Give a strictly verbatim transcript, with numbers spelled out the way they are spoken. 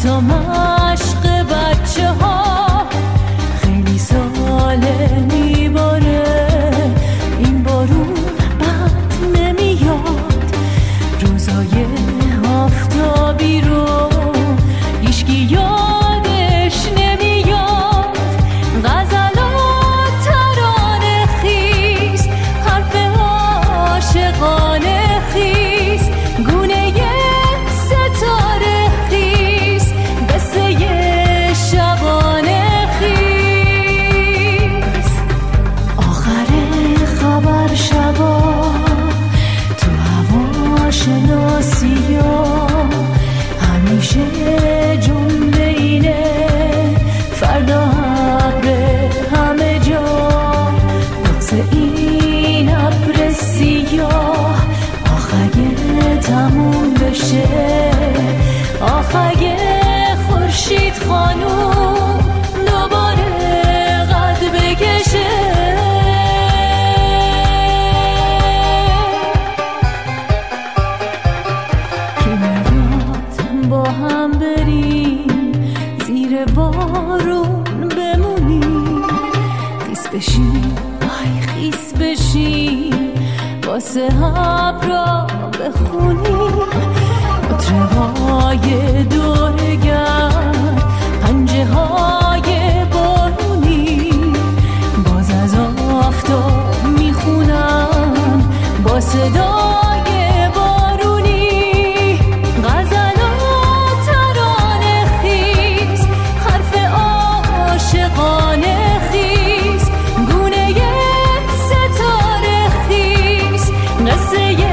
حتی مشق بچه ها خیلی ساله میباره. این بارون بد نمیاد، روزای آفتابی رو هیچکی یادش نمیاد. غزلات ترانه خیز، حرف عاشقانه خیز، گونه ستاره خیز، قصه شبانه خیز. آخر خبر شبا تو هوا شناسی ها همیشه جمله اینه فردا ابر همه جا. نقص این ابر سیاه آخ اگه تموم بشه، آخ اگه خورشید خانوم دوباره قد بکشه. کنارات با هم بریم، زیر بارون بمونیم، خیس بشیم آی خیس بشیم، واسه ابرا بخونیم. مطربای دورگرد، پنجه های بارونی، باز از آفتاب میخونن با صدای بارونی. غزلات ترانه خیز، حرف عاشقانه خیز، گونه ستاره خیز، قصه